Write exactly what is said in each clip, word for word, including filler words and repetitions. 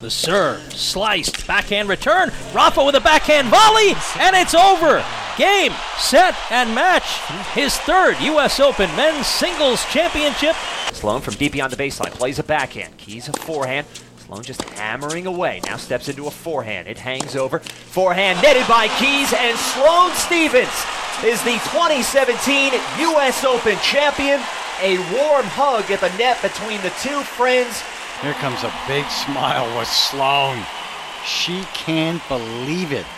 The serve, sliced, backhand return. Rafa with a backhand volley, and it's over. Game, set, and match. His third U S Open Men's Singles Championship. Sloane from deep beyond the baseline plays a backhand. Keys a forehand. Sloane just hammering away. Now steps into a forehand. It hangs over. Forehand netted by Keys, and Sloane Stephens is the twenty seventeen U S Open champion. A warm hug at the net between the two friends. Here comes a big smile with Sloane. She can't believe it.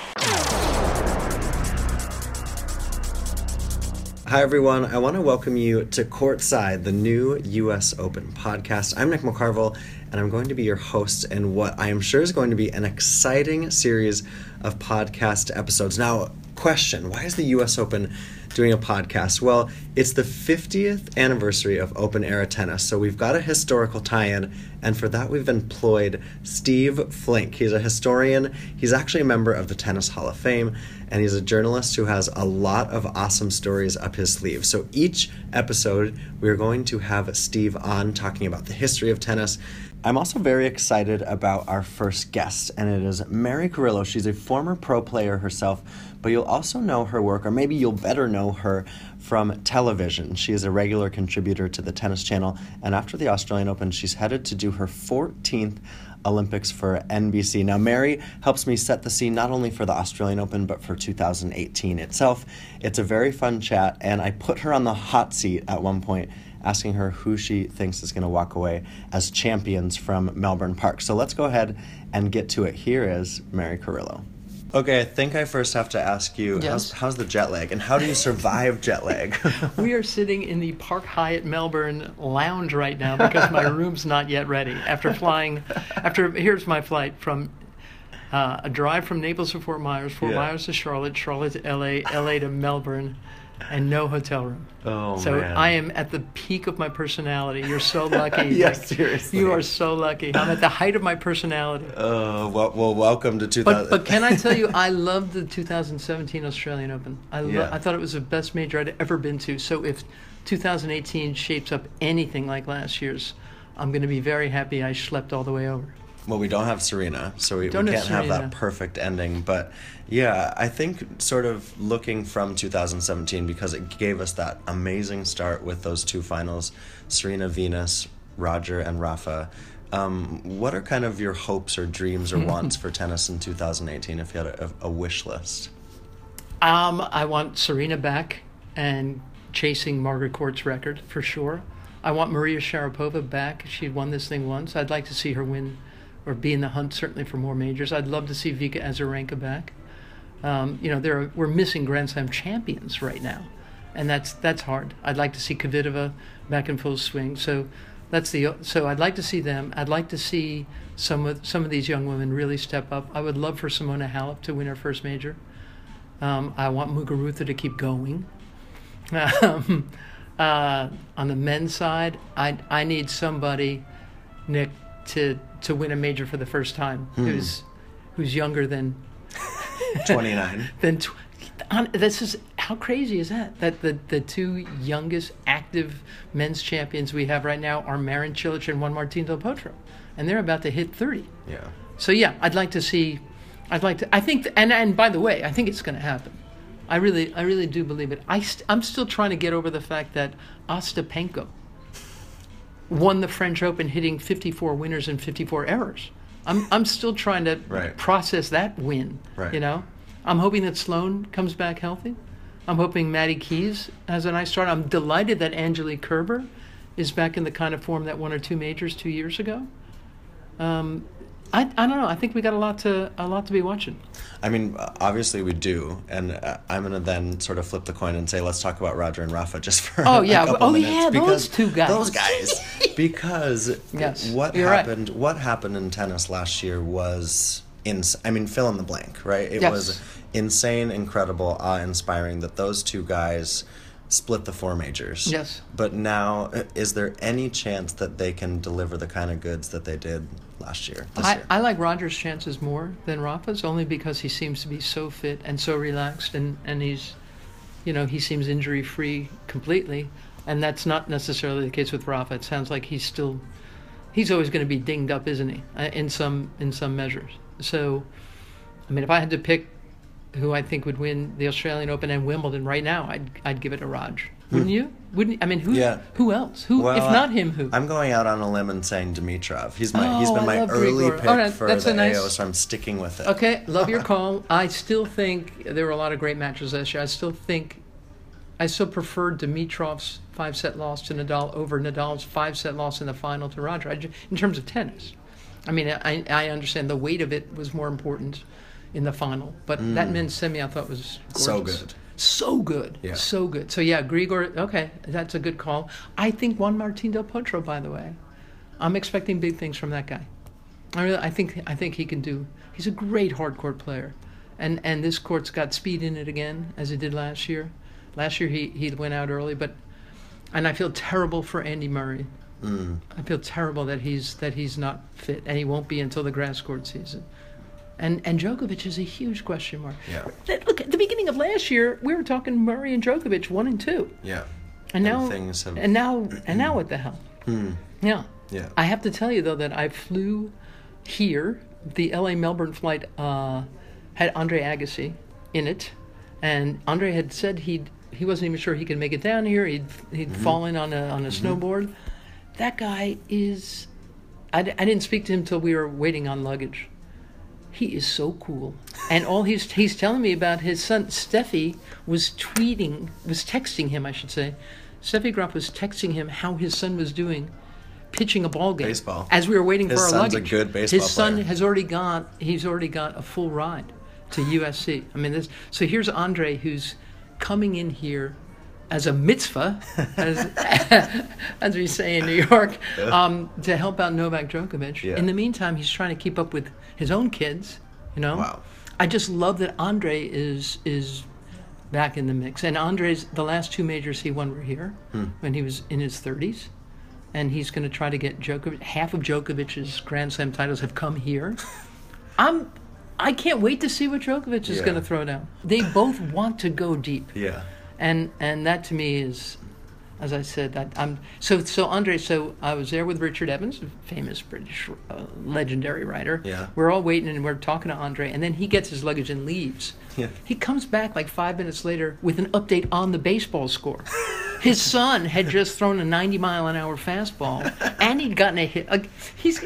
Hi, everyone. I want to welcome you to Courtside, the new U S Open podcast. I'm Nick McCarville, and I'm going to be your host in what I am sure is going to be an exciting series of podcast episodes. Now, question, why is the U S Open doing a podcast? Well, it's the fiftieth anniversary of Open Era Tennis, so we've got a historical tie-in, and for that we've employed Steve Flink. He's a historian, he's actually a member of the Tennis Hall of Fame, and he's a journalist who has a lot of awesome stories up his sleeve. So each episode, we're going to have Steve on talking about the history of tennis. I'm also very excited about our first guest, and it is Mary Carrillo. She's a former pro player herself, but you'll also know her work, or maybe you'll better know her from television. She is a regular contributor to the Tennis Channel, and after the Australian Open, she's headed to do her fourteenth Olympics for N B C. Now, Mary helps me set the scene not only for the Australian Open, but for two thousand eighteen itself. It's a very fun chat, and I put her on the hot seat at one point, asking her who she thinks is going to walk away as champions from Melbourne Park. So let's go ahead and get to it. Here is Mary Carrillo. Okay, I think I first have to ask you, yes. how's, how's the jet lag, and how do you survive jet lag? We are sitting in the Park Hyatt Melbourne lounge right now because my room's not yet ready. After flying, after here's my flight from uh, a drive from Naples to Fort Myers, Fort Yeah. Myers to Charlotte, Charlotte to L A, L A to Melbourne, and no hotel room. Oh, so man. I am at the peak of my personality. You're so lucky. Yes, Nick. seriously. You are so lucky. I'm at the height of my personality. Oh, well, well, welcome to two thousand. But, but can I tell you, I loved the two thousand seventeen Australian Open. I, lo- Yeah. I thought it was the best major I'd ever been to. So if two thousand eighteen shapes up anything like last year's, I'm going to be very happy I schlepped all the way over. Well, we don't have Serena, so we, we Don't can't have have that Serena. perfect ending. But yeah, I think sort of looking from two thousand seventeen, because it gave us that amazing start with those two finals, Serena, Venus, Roger, and Rafa. Um, what are kind of your hopes or dreams or wants for tennis in two thousand eighteen, if you had a, a wish list? Um, I want Serena back and chasing Margaret Court's record for sure. I want Maria Sharapova back. She won this thing once. I'd like to see her win or be in the hunt certainly for more majors. I'd love to see Vika Azarenka back. Um, you know, there are, we're missing Grand Slam champions right now, and that's that's hard. I'd like to see Kvitova back in full swing. So that's the so I'd like to see them. I'd like to see some of some of these young women really step up. I would love for Simona Halep to win her first major. Um, I want Muguruza to keep going. Um, uh, on the men's side, I I need somebody, Nick, to to win a major for the first time, Hmm. who's who's younger than twenty-nine. than tw- on, this is how crazy is that? That the the two youngest active men's champions we have right now are Marin Cilic and Juan Martín del Potro, and they're about to hit thirty. Yeah. So yeah, I'd like to see. I'd like to. I think, th- and and by the way, I think it's going to happen. I really, I really do believe it. I st- I'm still trying to get over the fact that Ostapenko won the French Open hitting fifty-four winners and fifty-four errors. I'm I'm still trying to Right. process that win. Right. You know, I'm hoping that Sloane comes back healthy. I'm hoping Maddie Keys has a nice start. I'm delighted that Angelique Kerber is back in the kind of form that won her two majors two years ago. Um, I I don't know. I think we got a lot to a lot to be watching. I mean, obviously we do, and uh, I'm going to then sort of flip the coin and say, let's talk about Roger and Rafa just for Oh, a yeah. couple Oh, minutes. yeah, those because two guys. Those guys. Because Yes, what you're right. happened what happened in tennis last year was, ins- I mean, fill in the blank, right? It Yes. was insane, incredible, awe-inspiring that those two guys split the four majors. Yes. But now, uh, is there any chance that they can deliver the kind of goods that they did last year, this I, year? I like Roger's chances more than Rafa's, only because he seems to be so fit and so relaxed, and, and he's, you know, he seems injury-free completely, and that's not necessarily the case with Rafa. It sounds like he's still he's always going to be dinged up, isn't he? Uh, in some in some measures. So, I mean, if I had to pick who I think would win the Australian Open and Wimbledon right now, I'd I'd give it to Raj. Wouldn't you? Wouldn't I mean who? Yeah. Who else? Who Well, if not him? Who? I'm going out on a limb and saying Dimitrov. He's my he's Oh, been I my love early Grigor. pick All right, for that's the a nice- A O, so I'm sticking with it. Okay, love your call. I still think there were a lot of great matches last year. I still think, I still prefer Dimitrov's five-set loss to Nadal over Nadal's five-set loss in the final to Roger, I ju- in terms of tennis. I mean, I, I understand the weight of it was more important in the final, but that men's semi I thought was gorgeous. So good. So good. Yeah. So good. So, yeah, Grigor, okay, that's a good call. I think Juan Martín del Potro, by the way. I'm expecting big things from that guy. I really, I think I think he can do. He's a great hard court player, and and this court's got speed in it again as it did last year. Last year he he went out early, but and I feel terrible for Andy Murray. Mm. I feel terrible that he's that he's not fit, and he won't be until the grass court season. And and Djokovic is a huge question mark. Yeah. That- Look, at the beginning of last year, we were talking Murray and Djokovic one and two, Yeah. and now And things have- and now and now what the hell? Hmm. Yeah. Yeah. I have to tell you, though, that I flew here. The L A Melbourne flight uh, had Andre Agassi in it. And Andre had said he'd, he wasn't even sure he could make it down here. He'd, he'd Mm-hmm. fallen on a, on a snowboard. That guy is... I, d- I didn't speak to him until we were waiting on luggage. He is so cool. And all he's he's telling me about his son, Steffi, was tweeting, was texting him, I should say. Steffi Graf was texting him how his son was doing, pitching a ball game. Baseball. As we were waiting His for our son's a luggage. good baseball His son player. has already got, he's already got a full ride to U S C. I mean, this. So here's Andre, who's coming in here as a mitzvah, as, as we say in New York, um, to help out Novak Djokovic. Yeah. In the meantime, he's trying to keep up with his own kids, you know? Wow. I just love that Andre is is back in the mix. And Andre's, the last two majors he won were here when he was in his thirties. And he's going to try to get Djokovic. Half of Djokovic's Grand Slam titles have come here. I'm, I can't wait to see what Djokovic is Yeah. going to throw down. They both want to go deep. Yeah. And and that to me is, as I said, I, I'm so so Andre. So I was there with Richard Evans, a famous British uh, legendary writer. Yeah. We're all waiting and we're talking to Andre, and then he gets his luggage and leaves. Yeah. He comes back like five minutes later with an update on the baseball score. His son had just thrown a ninety mile an hour fastball, and he'd gotten a hit. Like, he's,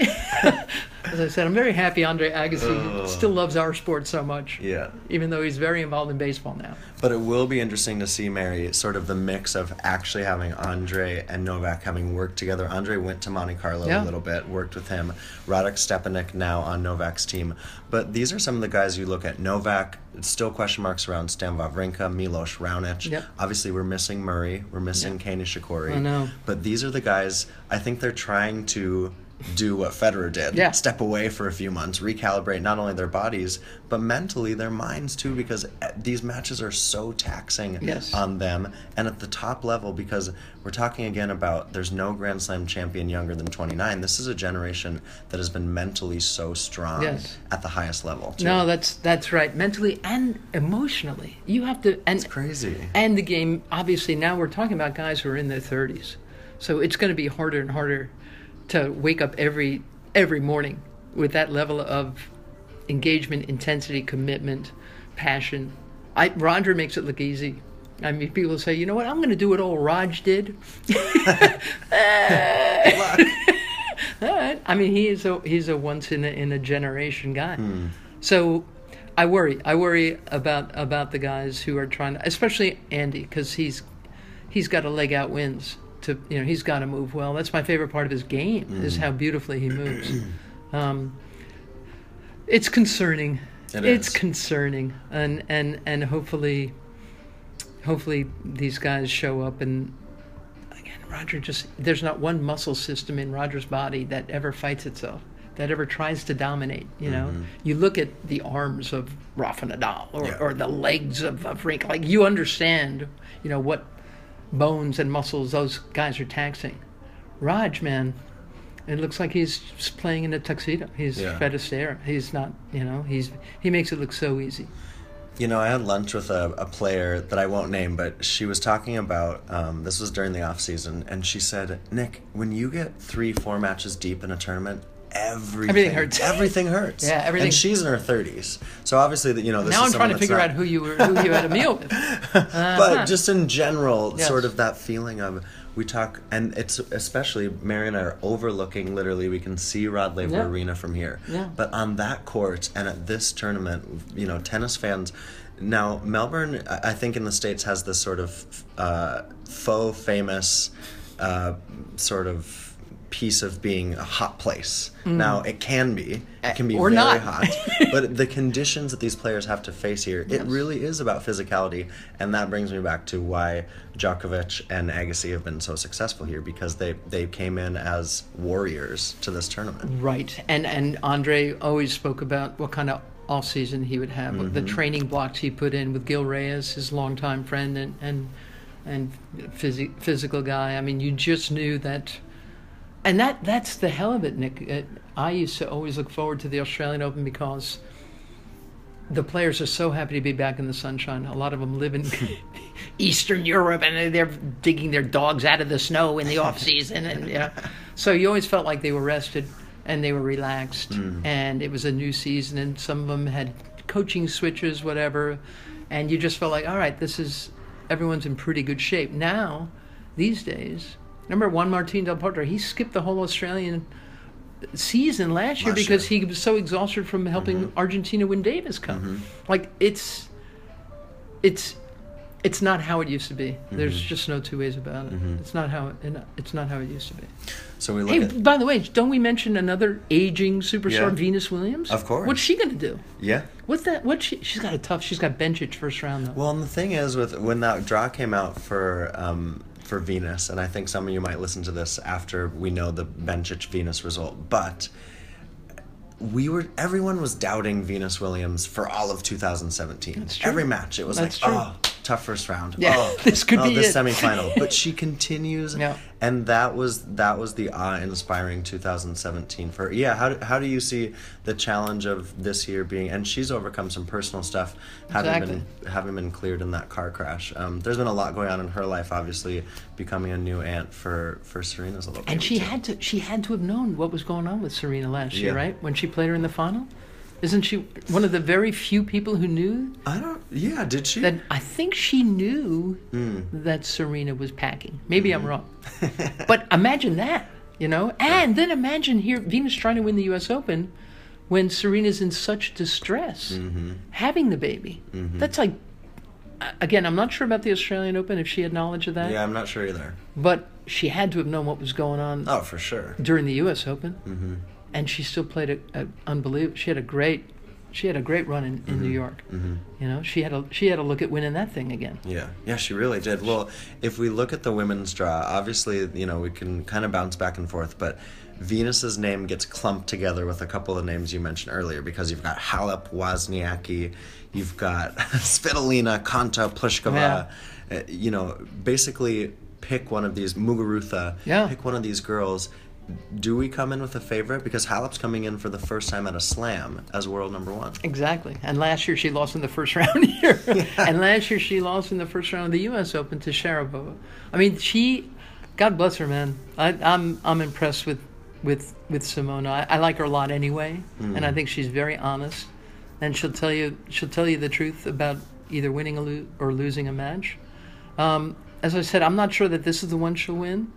as I said, I'm very happy Andre Agassi still loves our sport so much. Yeah. Even though he's very involved in baseball now. But it will be interesting to see, Mary, sort of the mix of actually having Andre and Novak having worked together. Andre went to Monte Carlo Yeah. a little bit, worked with him. Radek Stepanek now on Novak's team. But these are some of the guys you look at. Novak, it's still question marks around Stan Wawrinka, Milos Raonic. Yep. Obviously, we're missing Murray. We're missing Kei Nishikori. I know. But these are the guys, I think they're trying to do what Federer did. Yeah. Step away for a few months, recalibrate not only their bodies, but mentally their minds too, because these matches are so taxing Yes. on them. And at the top level, because we're talking again about there's no Grand Slam champion younger than twenty-nine. This is a generation that has been mentally so strong Yes. at the highest level too. No, that's that's right. Mentally and emotionally, you have to. And It's crazy. And the game, obviously, now we're talking about guys who are in their thirties, so it's going to be harder and harder to wake up every every morning with that level of engagement, intensity, commitment, passion. I Roger makes it look easy. I mean, people say, you know what? I'm going to do what old Raj did. All right. I mean, he is a he's a once in a in a generation guy. So I worry. I worry about about the guys who are trying to, especially Andy, because he's he's got to leg out wins. To you know, he's got to move well. That's my favorite part of his game is how beautifully he moves. Um, it's concerning. It it's is. concerning, and and and hopefully, hopefully these guys show up and. Roger just, there's not one muscle system in Roger's body that ever fights itself, that ever tries to dominate, you know? Mm-hmm. You look at the arms of Rafa Nadal or, Yeah. or the legs of, of Rink, like you understand, you know, what bones and muscles those guys are taxing. Raj, man, it looks like he's just playing in a tuxedo. He's Yeah. Fred Astaire. He's not, you know, he's he makes it look so easy. You know, I had lunch with a, a player that I won't name, but she was talking about, um, this was during the off season, and she said, Nick, when you get three, four matches deep in a tournament, everything, Everything hurts. Everything hurts. Yeah, everything- And she's in her thirties. So obviously, that you know, this Now is I'm trying someone to that's figure not- out who you were, who you had a meal with. Uh-huh. But just in general, Yes. sort of that feeling of, we talk, and it's especially, Mary and I are overlooking, literally, we can see Rod Laver Yeah. Arena from here. Yeah. But on that court and at this tournament, you know, tennis fans, now Melbourne, I I think in the States has this sort of uh, faux famous uh, sort of piece of being a hot place. Now, it can be. It can be Or very not. hot. But the conditions that these players have to face here, it really is about physicality. And that brings me back to why Djokovic and Agassi have been so successful here, because they, they came in as warriors to this tournament. Right, and and Andre always spoke about what kind of off season he would have, the Mm-hmm. training blocks he put in with Gil Reyes, his longtime friend and and and phys- physical guy. I mean, you just knew that, and that that's the hell of it, Nick. It, I used to always look forward to the Australian Open because the players are so happy to be back in the sunshine. A lot of them live in Eastern Europe, and they're digging their dogs out of the snow in the off season, and yeah. So you always felt like they were rested and they were relaxed, and it was a new season, and some of them had coaching switches, whatever, and you just felt like, all right, this is everyone's in pretty good shape now. These days, remember Juan Martín del Potro? He skipped the whole Australian season last year Last because year. he was so exhausted from helping Argentina win Davis Cup. Like it's, it's, it's not how it used to be. There's just no two ways about it. It's not how it, it's not how it used to be. So we look Hey, at... by the way, don't we mention another aging superstar, Yeah. Venus Williams? Of course. What's she gonna do? Yeah. What's that? What she? She's got a tough. She's got Bencic first round though. Well, and the thing is, with when that draw came out for um, for Venus, and I think some of you might listen to this after we know the Bencic Venus result, but we were everyone was doubting Venus Williams for all of two thousand seventeen. That's true. Every match, it was That's like, true. oh, tough first round. Yeah, oh, this could oh, be this it. semifinal. But she continues, Yeah. and that was that was the awe-inspiring two thousand seventeen for her. Yeah. How do, how do you see the challenge of this year being? And she's overcome some personal stuff, having Exactly. been having been cleared in that car crash. Um, there's been a lot going on in her life, obviously, becoming a new aunt for, for Serena's little baby. And she too. had to. She had to have known what was going on with Serena last year, Yeah. right? When she played her in the final. Isn't she one of the very few people who knew I don't. Yeah. Did she? that? I think she knew Hmm. that Serena was packing. Maybe Mm-hmm. I'm wrong, but imagine that, you know. And then imagine here Venus trying to win the U S Open when Serena's in such distress, Mm-hmm. having the baby. That's like, uh, again, I'm not sure about the Australian Open if she had knowledge of that, Yeah, I'm not sure either. but she had to have known what was going on Oh, for sure. during the U S Open, Mm-hmm. and she still played a, a unbelievable. She had a great, she had a great run in, in New York. Mm-hmm. You know, she had a she had a look at winning that thing again. Yeah, yeah, she really did. Well, if we look at the women's draw, obviously, you know, we can kind of bounce back and forth, but Venus's name gets clumped together with a couple of names you mentioned earlier, because you've got Halep, Wozniacki, you've got Svitolina, Konta, Pliskova. Uh, you know, basically pick one of these, Muguruza, Yeah. pick one of these girls. Do we come in with a favorite? Because Halep's coming in for the first time at a slam as world number one. Exactly. And last year she lost in the first round here. And last year she lost in the first round of the U S Open to Sharapova. I mean, she, God bless her, man. I, I'm I'm impressed with with with Simona. I, I like her a lot anyway, and I think she's very honest. And she'll tell you she'll tell you the truth about either winning a lo- or losing a match. Um, as I said, I'm not sure that this is the one she'll win.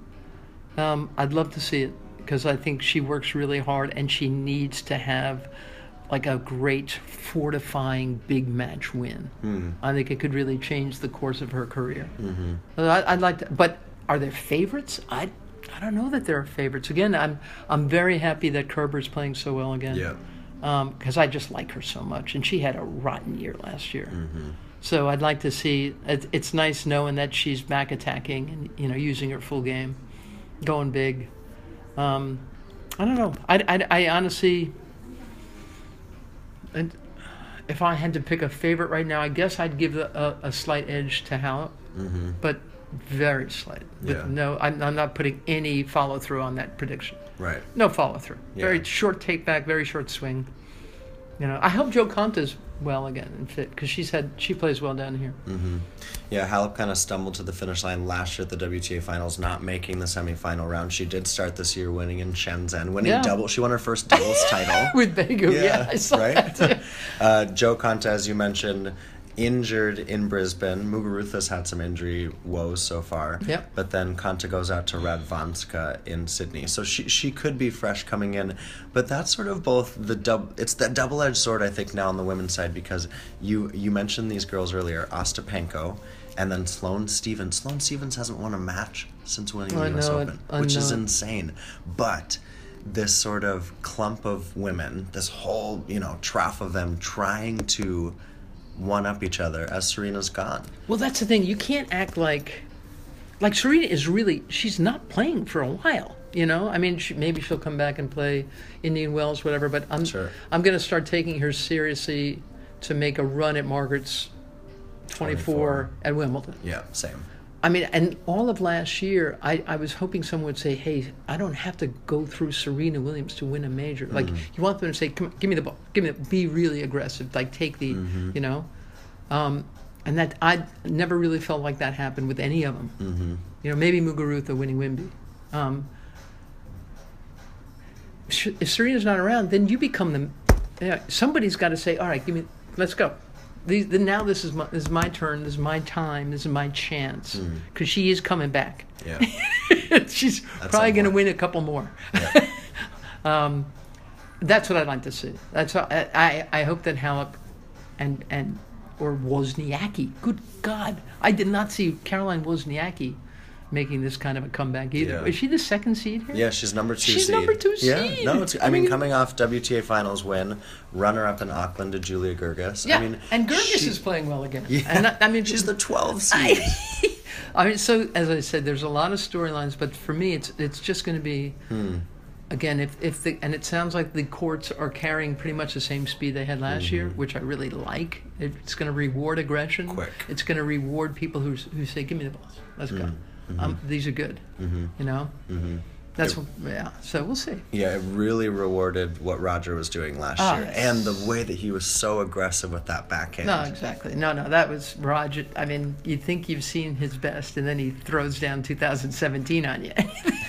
Um, I'd love to see it because I think she works really hard and she needs to have like a great fortifying big match win. Mm. I think it could really change the course of her career. Mm-hmm. I, I'd like to, but are there favorites? I I don't know that there are favorites. Again, I'm I'm very happy that Kerber's playing so well again. Yeah. Because I just like her so much, and she had a rotten year last year. Mm-hmm. So I'd like to see. It, it's nice knowing that she's back attacking and you know using her full game, going big. Um, I don't know. I, I, I honestly, and if I had to pick a favorite right now, I guess I'd give a, a, a slight edge to Halep, Mm-hmm. but very slight. With Yeah. no, I'm, I'm not putting any follow through on that prediction. Right. No follow through. Yeah. Very short take back, very short swing. You know, I hope Jo Konta's well again and fit because she's had she plays well down here. Mm-hmm. Yeah, Halep kind of stumbled to the finish line last year at the W T A finals, not making the semifinal round. She did start this year winning in Shenzhen, winning Yeah. double. She won her first doubles title With Begu, yeah, I saw right. that. uh, Jo Konta, as you mentioned, injured in Brisbane. Muguruza's had some injury woes so far. Yep. But then Konta goes out to Radwanska in Sydney. So she she could be fresh coming in. But that's sort of both the dub it's that double-edged sword, I think, now on the women's side, because you you mentioned these girls earlier, Ostapenko and then Sloane Stephens. Sloane Stephens hasn't won a match since winning I the U S know it. Open, I which know is it. insane. But this sort of clump of women, this whole, you know, trough of them trying to one-up each other as Serena's gone. Well, that's the thing. You can't act like, like Serena is really. She's not playing for a while. You know, I mean, she, maybe she'll come back and play Indian Wells, whatever. But I'm Sure. I'm going to start taking her seriously to make a run at Margaret's twenty-four, twenty-four. at Wimbledon. Yeah, same. I mean, and all of last year, I, I was hoping someone would say, hey, I don't have to go through Serena Williams to win a major. Like, Mm-hmm. you want them to say, come on, give me the ball. Give me the, be really aggressive. Like, take the, Mm-hmm. you know. Um, and that, I never really felt like that happened with any of them. Mm-hmm. You know, maybe Muguruza winning Wimby. Um, sh- if Serena's not around, then you become the, yeah, somebody's got to say, all right, give me, let's go. These, then now this is my this is my turn. This is my time. This is my chance. Because she is coming back. Yeah. She's At probably some going to point. win a couple more. Yeah. um, that's what I'd like to see. That's all, I, I I hope that Halep and and or Wozniacki. Good God, I did not see Caroline Wozniacki making this kind of a comeback either. Yeah. Is she the second seed here? Yeah, she's number two She's seed. number two Yeah, seed. no, it's. I, I mean, mean- coming off W T A finals win, runner-up in Auckland to Julia Gerges. Yeah, I mean, and Gerges she- is playing well again. Yeah, And I, I mean, she's the twelve seed. I, I mean, so as I said, there's a lot of storylines, but for me, it's it's just going to be, Hmm. again, if if the and it sounds like the courts are carrying pretty much the same speed they had last year, which I really like. It's going to reward aggression. Mm-hmm. Quick. It's going to reward people who who say, "Give me the balls, let's go." Um, these are good. You know. Mm-hmm. That's what, yeah. So we'll see. Yeah, it really rewarded what Roger was doing last Ah, year, yes. and the way that he was so aggressive with that backhand. No, exactly. No, no, that was Roger. I mean, you think you've seen his best, and then he throws down two thousand seventeen on you.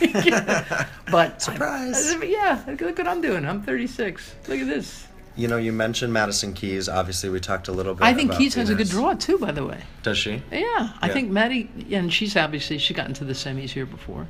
But Surprise. I- yeah, look what I'm doing. I'm thirty-six. Look at this. You know, you mentioned Madison Keys. Obviously, we talked a little bit. I think about Keys has a good Venus. draw too, by the way. Does she? Yeah, I Yeah. think Maddie, and she's obviously she got into the semis here before,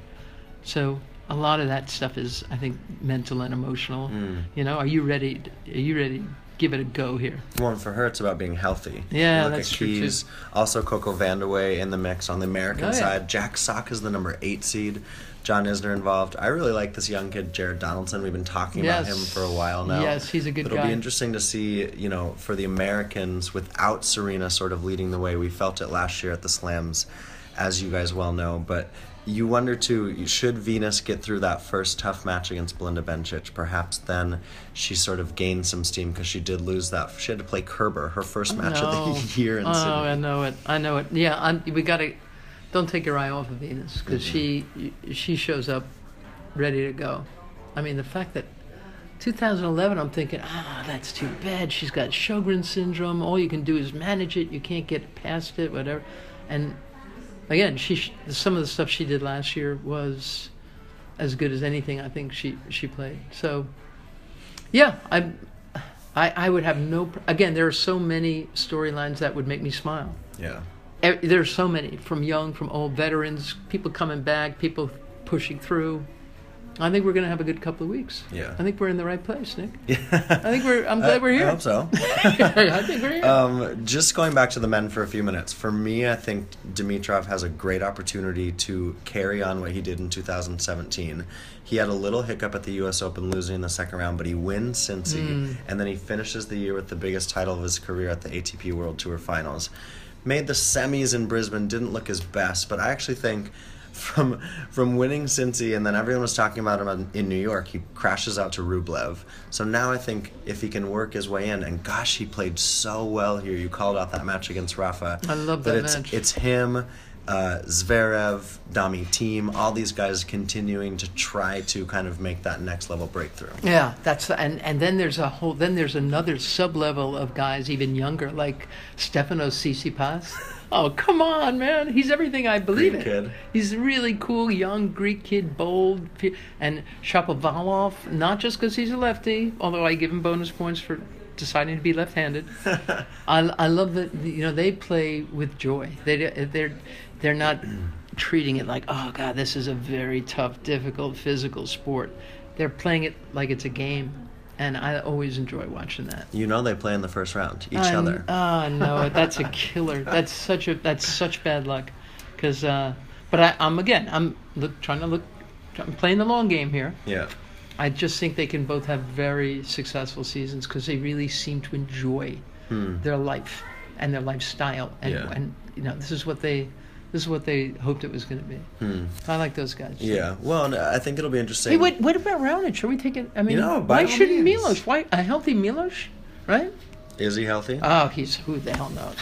so a lot of that stuff is, I think, mental and emotional. Mm. You know, are you ready? Are you ready? to Give it a go here. Well, and for her, it's about being healthy. Yeah, You look that's at true, too. Keys, also Coco Vandeweghe in the mix on the American Oh, yeah. side. Jack Sock is the number eight seed. John Isner involved. I really like this young kid, Jared Donaldson. We've been talking about Yes. him for a while now. Yes, he's a good It'll guy. be interesting to see, you know, for the Americans without Serena sort of leading the way. We felt it last year at the Slams, as you guys well know. But you wonder, too, should Venus get through that first tough match against Belinda Bencic, perhaps then she sort of gained some steam because she did lose that. She had to play Kerber, her first match of No. the year in oh, Sydney. I know it. I know it. Yeah, I'm, we got to. Don't take your eye off of Venus because she she shows up ready to go. I mean, the fact that two thousand eleven, I'm thinking, ah, that's too bad. She's got Sjogren syndrome. All you can do is manage it. You can't get past it, whatever. And again, she sh- some of the stuff she did last year was as good as anything I think she she played. So, yeah, I I I would have no. Pr- again, there are so many storylines that would make me smile. Yeah. Ev- There's so many, from young, from old, veterans, people coming back, people pushing through. I think we're going to have a good couple of weeks. Yeah. I think we're in the right place, Nick. I think we're. I'm glad we're I here. hope so. I think we're here. Um, just going back to the men for a few minutes. For me, I think Dimitrov has a great opportunity to carry on what he did in two thousand seventeen. He had a little hiccup at the U S Open, losing in the second round, but he wins Cincy, Mm. and then he finishes the year with the biggest title of his career at the A T P World Tour Finals. Made the semis in Brisbane, didn't look his best, but I actually think from from winning Cincy, and then everyone was talking about him in New York, he crashes out to Rublev. So now I think if he can work his way in, and gosh, he played so well here. You called out that match against Rafa. I love but that it's, match. It's him. uh, Zverev, Dami Thiem, all these guys continuing to try to kind of make that next level breakthrough. Yeah, that's and and then there's a whole then there's another sub level of guys even younger like Stefanos Tsitsipas. Oh, come on, man! He's everything I believe Greek in. kid. He's a really cool young Greek kid, bold, and Shapovalov. Not just because he's a lefty, although I give him bonus points for deciding to be left-handed. I, I love that, you know, they play with joy. They they're they're not treating it like, oh God, this is a very tough, difficult physical sport. They're playing it like it's a game, and I always enjoy watching that. You know they play in the first round, each I, other. Oh no, that's a killer. That's such a that's such bad luck, because. Uh, but I, I'm again, I'm look, trying to look, I'm playing the long game here. Yeah. I just think they can both have very successful seasons because they really seem to enjoy Hmm. their life and their lifestyle, and Yeah. and you know this is what they this is what they hoped it was going to be. Hmm. I like those guys. Yeah. Well, and I think it'll be interesting. Hey, what what about Raonic? Should we take it? I mean, You know, by why all shouldn't means. Milos? Why a healthy Milos? Right? Is he healthy? Oh, he's who the hell knows?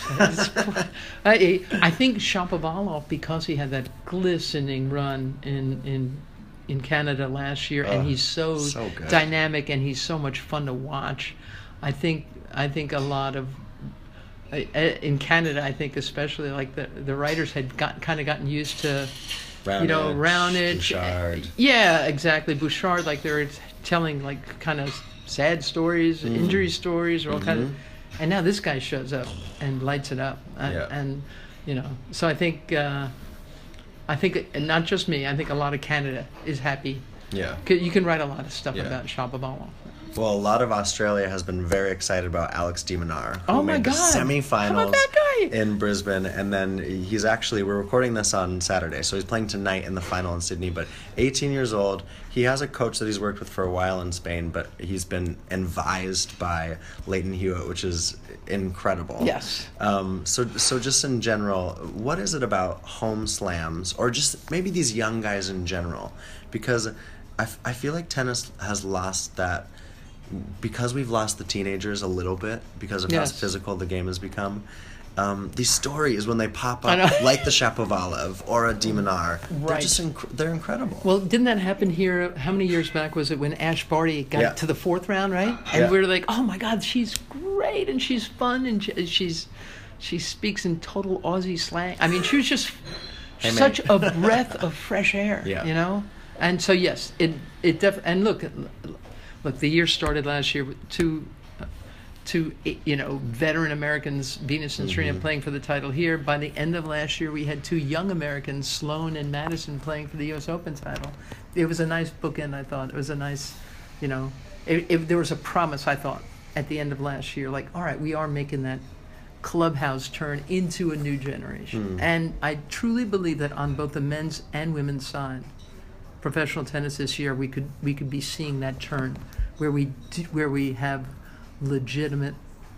I I think Shapovalov, because he had that glistening run in in. in Canada last year, and Oh, he's so, so good. dynamic, and he's so much fun to watch. I think I think a lot of uh, in Canada, I think especially like the the writers had got kind of gotten used to, you know, Raonic, Bouchard. yeah, exactly, Bouchard. Like they were telling like kind of sad stories, Mm. injury stories, or all kind of, and now this guy shows up and lights it up, and, Yeah. and you know, so I think. Uh, I think, and not just me, I think a lot of Canada is happy. Yeah. 'Cause you can write a lot of stuff Yeah. about Shapovalov. Well, a lot of Australia has been very excited about Alex de Minaur, who Oh my made God. the semifinals How about that guy? in Brisbane, and then he's actually, we're recording this on Saturday, so he's playing tonight in the final in Sydney, but eighteen years old. He has a coach that he's worked with for a while in Spain, but he's been advised by Leighton Hewitt, which is incredible. Yes. Um, so, so just in general, what is it about home slams, or just maybe these young guys in general? Because I, f- I feel like tennis has lost that, because we've lost the teenagers a little bit because of Yes. how physical the game has become. Um, these stories when they pop I up, know. like the Shapovalov or a de Minaur, they're Right. just inc- they're incredible. Well, didn't that happen here? How many years back was it when Ash Barty got Yeah. to the fourth round, right? And Yeah. we were like, oh my God, she's great and she's fun and she, she's she speaks in total Aussie slang. I mean, she was just Hey, man. such a breath of fresh air, Yeah. you know? And so, yes, it it def- and look, look, the year started last year with two, two, you know, veteran Americans, Venus and Serena, playing for the title here. By the end of last year, we had two young Americans, Sloane and Madison, playing for the U S Open title. It was a nice bookend, I thought. It was a nice, you know, it, it, there was a promise, I thought, at the end of last year, like, all right, we are making that clubhouse turn into a new generation. And I truly believe that on both the men's and women's side, professional tennis this year, we could we could be seeing that turn, where we do, where we have legitimate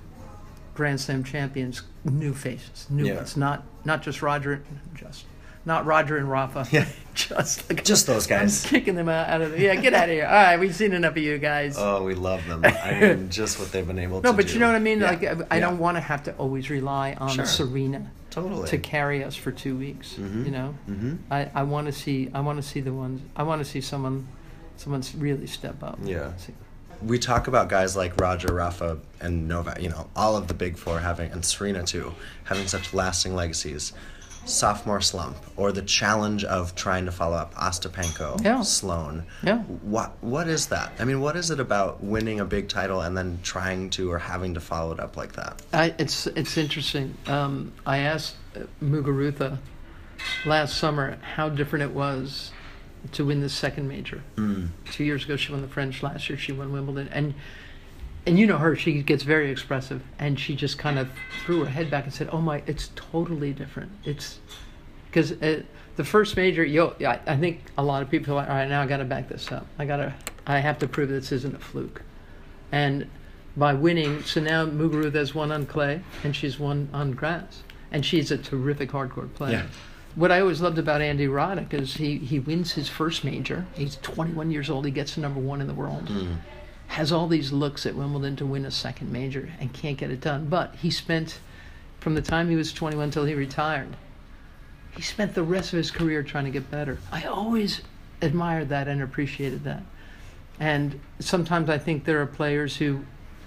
Grand Slam champions, new faces, new Yeah. ones, not not just Roger, just not Roger and Rafa, Yeah. just like, Just those guys. I'm kicking them out, out of the, yeah, get out of here. All right, we've seen enough of you guys. Oh, we love them. I mean, just what they've been able no, to but do. you know what I mean. Yeah. Like I, I Yeah. don't want to have to always rely on Sure. Serena Totally. to carry us for two weeks. Mhm. You know, Mhm. I, I want to see I want to see the ones I want to see someone someone's really step up. Yeah. See- We talk about guys like Roger, Rafa, and Novak, you know, all of the big four having, and Serena too, having such lasting legacies. Sophomore slump, or the challenge of trying to follow up Ostapenko, Yeah. Sloane. Yeah. What What is that? I mean, what is it about winning a big title and then trying to or having to follow it up like that? I, it's it's interesting. Um, I asked uh, Muguruza last summer how different it was to win the second major. Mm. Two years ago, she won the French. Last year, she won Wimbledon. And and you know her; she gets very expressive, and she just kind of threw her head back and said, "Oh my, it's totally different. It's because uh, the first major. Yo, I, I think a lot of people are like, all right, now I got to back this up. I got to, I have to prove this isn't a fluke." And by winning, so now Muguruza has won on clay, and she's won on grass, and she's a terrific hardcourt player. Yeah. What I always loved about Andy Roddick is he, he wins his first major. He's twenty-one years old. He gets to number one in the world. Mm. Has all these looks at Wimbledon to win a second major and can't get it done. But he spent, from the time he was twenty-one till he retired, he spent the rest of his career trying to get better. I always admired that and appreciated that. And sometimes I think there are players who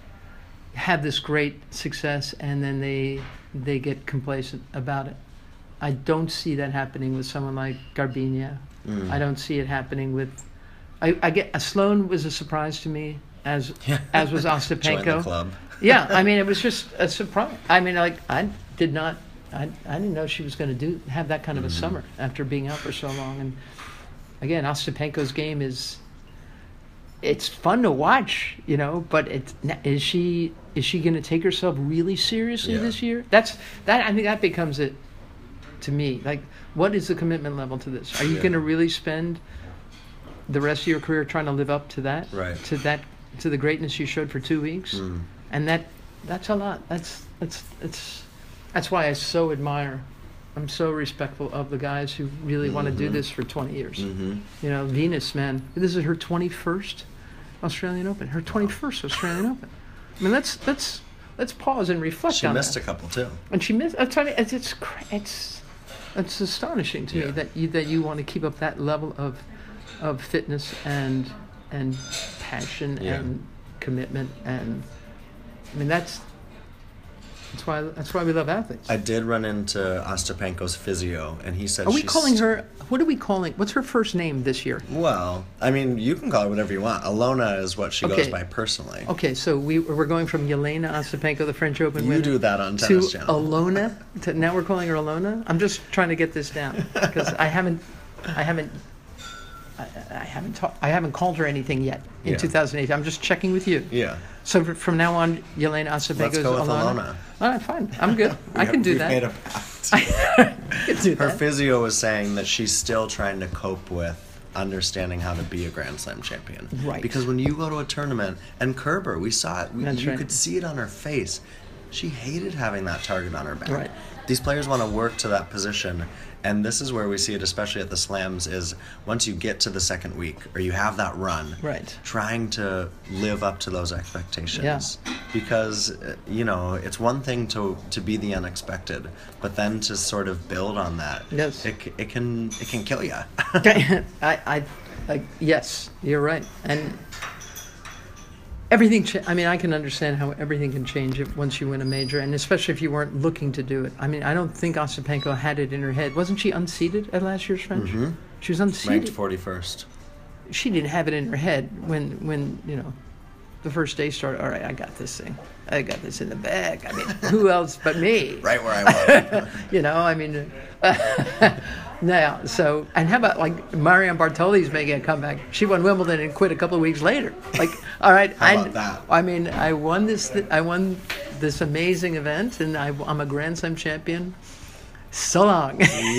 have this great success and then they they get complacent about it. I don't see that happening with someone like Garbiñe. Mm. I don't see it happening with. I, I get Sloane was a surprise to me, as yeah. as was Ostapenko. Join the club. Yeah, I mean it was just a surprise. I mean, like I did not, I I didn't know she was going to do have that kind of mm-hmm. a summer after being out for so long. And again, Ostapenko's game is. It's fun to watch, you know, but it's, is she is she going to take herself really seriously yeah. this year? That's that. I think that becomes it to me. Like, what is the commitment level to this? Are you yeah. going to really spend the rest of your career trying to live up to that, right. to that, to the greatness you showed for two weeks? Mm. And that that's a lot. That's that's it's that's why I so admire. I'm so respectful of the guys who really mm-hmm. want to do this for twenty years. Mm-hmm. You know, Venus, man, this is her twenty-first Australian Open. Her twenty-first Australian Open. I mean, let's let's let's pause and reflect she on that. She missed a couple too. And she missed. I'm telling you, it's it's it's, it's astonishing to yeah. me that you that you want to keep up that level of of fitness and and passion yeah. and commitment. And I mean, that's that's why that's why we love athletes. I did run into Ostapenko's physio, and he said, "Are we she's calling her? What are we calling? What's her first name this year?" Well, I mean, you can call her whatever you want. Alona is what she okay. goes by personally. Okay, so we we're going from Yelena Ostapenko, the French Open you winner, do that on Tennis to Channel. Alona. To, now we're calling her Alona. I'm just trying to get this down because I haven't, I haven't, I, I haven't ta- I haven't called her anything yet in yeah. two thousand eight. I'm just checking with you. Yeah. So from now on, Yelena Ostapenko Let's is go with Alona. Alona. All right, fine. I'm good. I can have, do we've that. Made a pact. I can do Her that. physio was saying that she's still trying to cope with understanding how to be a Grand Slam champion. Right. Because when you go to a tournament, and Kerber, we saw it, we, That's you right. could see it on her face. She hated having that target on her back. Right. These players want to work to that position, and this is where we see it, especially at the slams, is once you get to the second week, or you have that run, Right. trying to live up to those expectations. Yeah. Because, uh, you know, it's one thing to to be the unexpected, but then to sort of build on that, Yes. it, c- it can it can kill you. I, I, I, yes, you're right. And everything, cha- I mean, I can understand how everything can change if, once you win a major, and especially if you weren't looking to do it. I mean, I don't think Ostapenko had it in her head. Wasn't she unseeded at last year's French? Mm-hmm. She was Ranked unseeded. forty-first. She didn't have it in her head when, when, you know, the first day started. All right, I got this thing. I got this in the bag. I mean, who else but me? Right where I want. You know, I mean, uh, now, so, and how about like Marianne Bartoli's making a comeback? She won Wimbledon and quit a couple of weeks later. Like, all right, How I, about that? I mean, I won this, th- I won this amazing event, and I, I'm a Grand Slam champion. So long.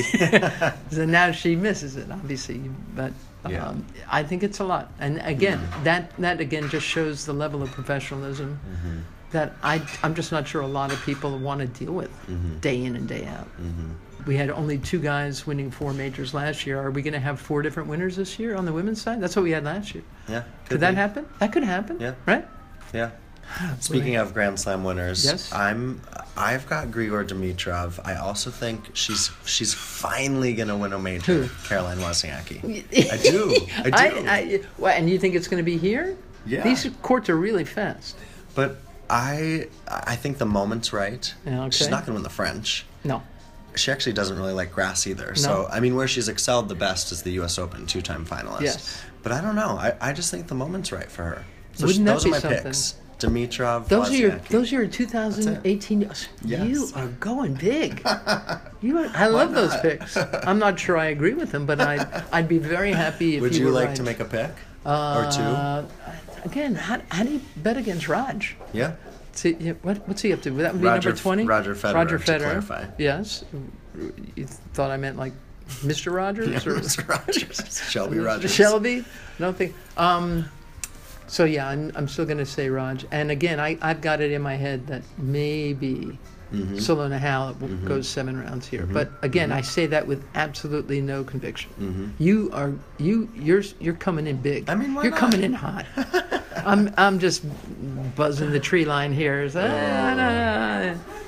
So now she misses it, obviously, but. Yeah. Um, I think it's a lot, and again, Mm-hmm. that that again just shows the level of professionalism Mm-hmm. that I I'm just not sure a lot of people want to deal with Mm-hmm. day in and day out. Mm-hmm. We had only two guys winning four majors last year. Are we going to have four different winners this year on the women's side? That's what we had last year. Yeah. Could that be. happen? That could happen. Yeah. Right? Yeah. Speaking of Grand Slam winners, Yes. I'm I've got Grigor Dimitrov. I also think she's she's finally gonna win a major. Who? Caroline Wozniacki. I do. I do. I, I, well, and you think it's going to be here? Yeah. These courts are really fast. But I I think the moment's right. Yeah, She's okay. not gonna win the French. No. She actually doesn't really like grass either. So I mean, where she's excelled the best is the U S Open, two-time finalist. Yes. But I don't know. I, I just think the moment's right for her. So Wouldn't sh- that those be are my something? picks. Dimitrov, Those are your Wozniacki. those are your two thousand eighteen. Yes. You are going big. You are, I love those not? picks. I'm not sure I agree with them, but I'd I'd be very happy if Would you, you were like right. to make a pick? uh, or two? Again, how, how do you bet against Raj? Yeah. See, yeah, what, what's he up to? Would that be Roger number twenty? Roger Federer, Roger to Federer. clarify. Yes. You thought I meant like Mister Rogers? Yeah, or Mister Rogers. Shelby Rogers. Shelby? I don't think. Um, so yeah, I'm I'm still going to say Raj. And again, I I've got it in my head that maybe Mhm. Solana Halep will Mhm. goes seven rounds here. Mhm. But again, Mhm. I say that with absolutely no conviction. Mhm. You are you you're you're coming in big. I mean, why you're not? coming in hot. I'm I'm just buzzing the tree line here. It's, ah, nah, nah.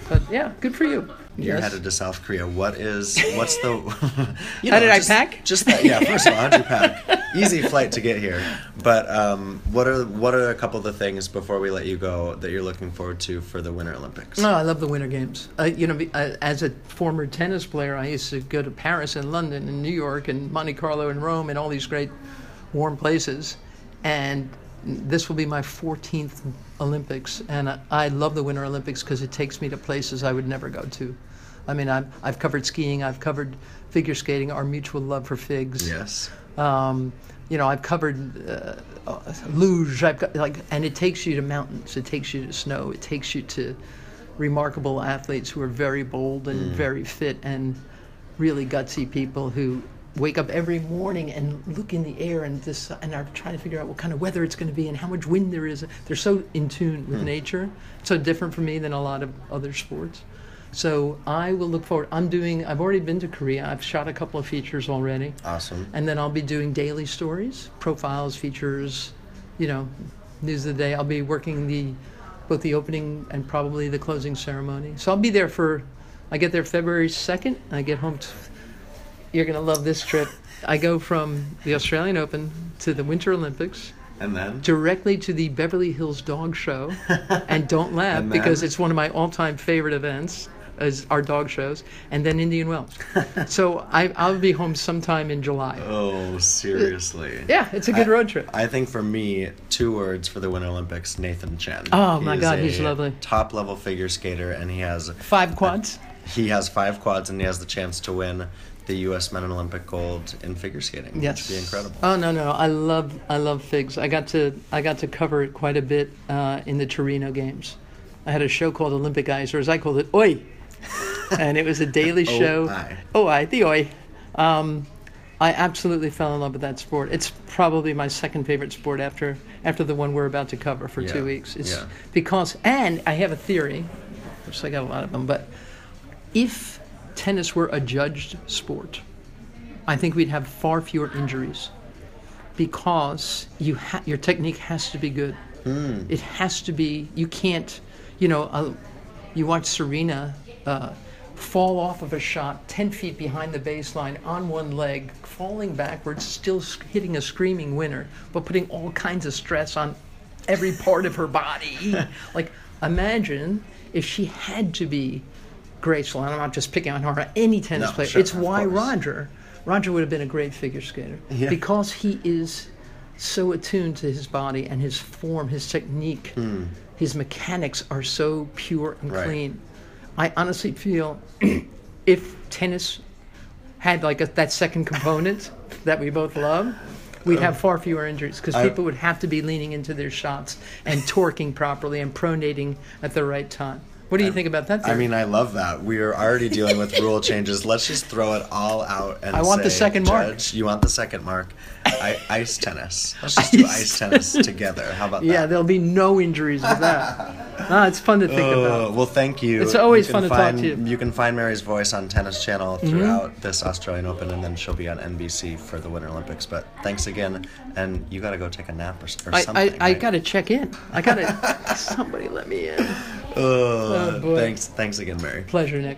But yeah, good for you. You're Yes. headed to South Korea. What is, what's the... you How did I just, pack? Just that, yeah, first of all, how'd you pack? Easy flight to get here. But um, what are what are a couple of the things before we let you go that you're looking forward to for the Winter Olympics? No, I love the Winter Games. Uh, you know, be- uh, as a former tennis player, I used to go to Paris and London and New York and Monte Carlo and Rome and all these great warm places. And this will be my fourteenth Olympics. And I, I love the Winter Olympics because it takes me to places I would never go to. I mean, I've, I've covered skiing, I've covered figure skating, our mutual love for figs. Yes. Um, you know, I've covered uh, uh, luge. I've got, like, and it takes you to mountains. It takes you to snow. It takes you to remarkable athletes who are very bold and Mm. very fit and really gutsy people who wake up every morning and look in the air and this and are trying to figure out what kind of weather it's going to be and how much wind there is. They're so in tune with Mm. nature. So different from me than a lot of other sports. So I will look forward. I'm doing. I've already been to Korea. I've shot a couple of features already. Awesome. And then I'll be doing daily stories, profiles, features, you know, news of the day. I'll be working the both the opening and probably the closing ceremony. So I'll be there for, I get there February second, and I get home. T- you're going to love this trip. I go from the Australian Open to the Winter Olympics, And then? directly to the Beverly Hills Dog Show. And don't laugh, And because then? it's one of my all-time favorite events, as our dog shows, and then Indian Wells. So I, I'll be home sometime in July. Oh, seriously. Yeah, it's a good I- road trip. I think for me, two words for the Winter Olympics: Nathan Chen. Oh, my He is God, a he's lovely. Top level figure skater, and he has Five quads. he has five quads, and he has the chance to win the U S Men Olympic gold in figure skating, Yes. which would be incredible. Oh no, no, I love I love figs. I got to I got to cover it quite a bit uh, in the Torino games. I had a show called Olympic Eyes, or as I called it, Oi, and it was a daily Oh, show. aye. Oh, I the Oi. Um, I absolutely fell in love with that sport. It's probably my second favorite sport after after the one we're about to cover for Yeah, two weeks. It's yeah. because, and I have a theory, which I got a lot of them, but if tennis were a judged sport, I think we'd have far fewer injuries because you ha- your technique has to be good. Mm. It has to be. You can't, you know, uh, you watch Serena uh, fall off of a shot ten feet behind the baseline on one leg, falling backwards, still sc- hitting a screaming winner, but putting all kinds of stress on every part of her body. Like, imagine if she had to be graceful. And I'm not just picking on her, any tennis No, player. sure, it's of why course. Roger, Roger would have been a great figure skater Yeah. because he is so attuned to his body and his form, his technique, his mechanics are so pure and Hmm. Right. clean. I honestly feel if tennis had like a, that second component that we both love, we'd have far fewer injuries because I- people would have to be leaning into their shots and torquing properly and pronating at the right time. What do you think about that I theory? mean, I love that. We are already dealing with rule changes. Let's just throw it all out and I want the say, second mark. Judge, you want the second mark. I, ice tennis. Let's just do Ice ice tennis together. How about Yeah, that? there'll be no injuries with that. Ah, it's fun to think Oh, about. well, thank you. It's always You fun can to talk find, to you. Mm-hmm. You can find Mary's voice on Tennis Channel throughout this Australian Open, and then she'll be on N B C for the Winter Olympics. But thanks again, and you got to go take a nap or, or I, something. I, I right? got to check in. I got to. Somebody let me in. Oh, Oh, boy. thanks, thanks again, Mary. Pleasure, Nick.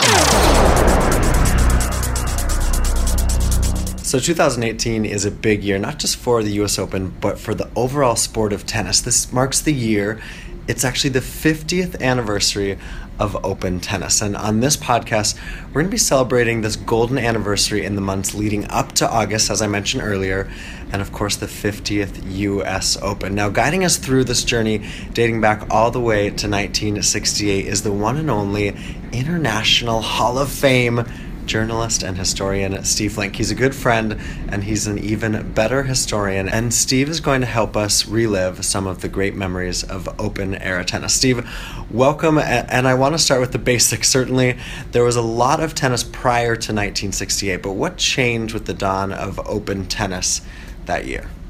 So two thousand eighteen is a big year, not just for the U S Open, but for the overall sport of tennis. This marks the year, it's actually the fiftieth anniversary of Open Tennis. And on this podcast, we're going to be celebrating this golden anniversary in the months leading up to August, as I mentioned earlier, and of course the fiftieth U S Open. Now, guiding us through this journey, dating back all the way to nineteen sixty-eight, is the one and only International Hall of Fame journalist and historian Steve Flink. He's a good friend, and he's an even better historian. And Steve is going to help us relive some of the great memories of Open era tennis. Steve, welcome. a- And I want to start with the basics. Certainly, there was a lot of tennis prior to nineteen sixty-eight, but what changed with the dawn of Open tennis that year?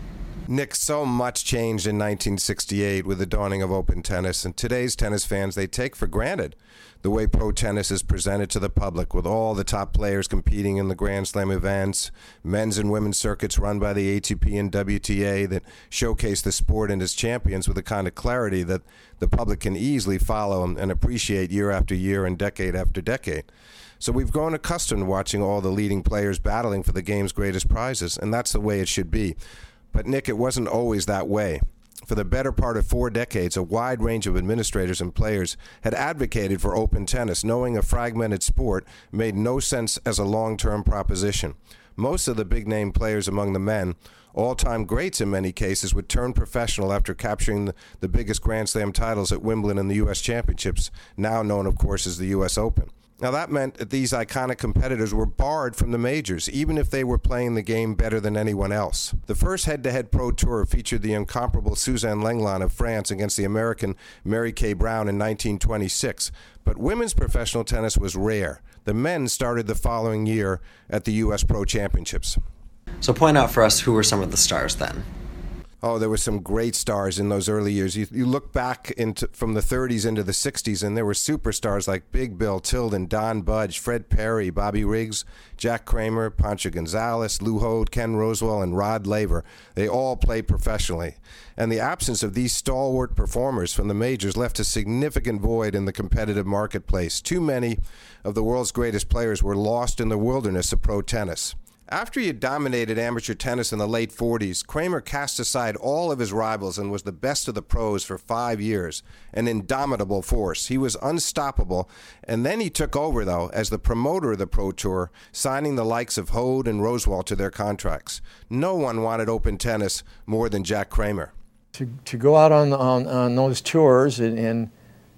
Nick, so much changed in nineteen sixty-eight with the dawning of open tennis, and today's tennis fans, they take for granted the way pro tennis is presented to the public, with all the top players competing in the Grand Slam events, men's and women's circuits run by the A T P and W T A that showcase the sport and its champions with a kind of clarity that the public can easily follow and appreciate year after year and decade after decade. So we've grown accustomed to watching all the leading players battling for the game's greatest prizes, and that's the way it should be. But Nick, it wasn't always that way. For the better part of four decades, a wide range of administrators and players had advocated for open tennis, knowing a fragmented sport made no sense as a long-term proposition. Most of the big-name players among the men, all-time greats in many cases, would turn professional after capturing the, the biggest Grand Slam titles at Wimbledon and the U S Championships, now known, of course, as the U S Open. Now, that meant that these iconic competitors were barred from the majors, even if they were playing the game better than anyone else. The first head-to-head pro tour featured the incomparable Suzanne Lenglen of France against the American Mary Kay Brown in nineteen twenty-six. But women's professional tennis was rare. The men started the following year at the U S Pro Championships. So point out for us who were some of the stars then. Oh, there were some great stars in those early years. You, you look back into from the thirties into the sixties, and there were superstars like Big Bill Tilden, Don Budge, Fred Perry, Bobby Riggs, Jack Kramer, Pancho Gonzalez, Lou Hode, Ken Rosewell, and Rod Laver. They all played professionally. And the absence of these stalwart performers from the majors left a significant void in the competitive marketplace. Too many of the world's greatest players were lost in the wilderness of pro tennis. After he had dominated amateur tennis in the late forties, Kramer cast aside all of his rivals and was the best of the pros for five years, an indomitable force. He was unstoppable, and then he took over, though, as the promoter of the Pro Tour, signing the likes of Hode and Rosewell to their contracts. No one wanted open tennis more than Jack Kramer. To to go out on on, on those tours and, and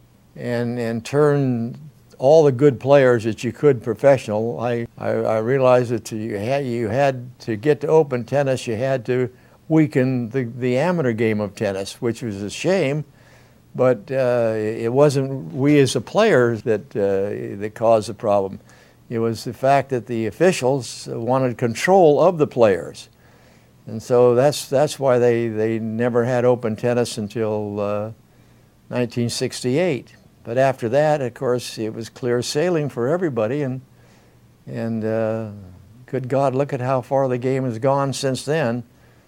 and and turn all the good players that you could professional, I, I, I realized that you had, you had to get to open tennis, you had to weaken the, the amateur game of tennis, which was a shame, but uh, it wasn't we as the players that, uh, that caused the problem. It was the fact that the officials wanted control of the players. And so that's, that's why they, they never had open tennis until uh, nineteen sixty-eight. But after that, of course, it was clear sailing for everybody, and and uh, good God, look at how far the game has gone since then,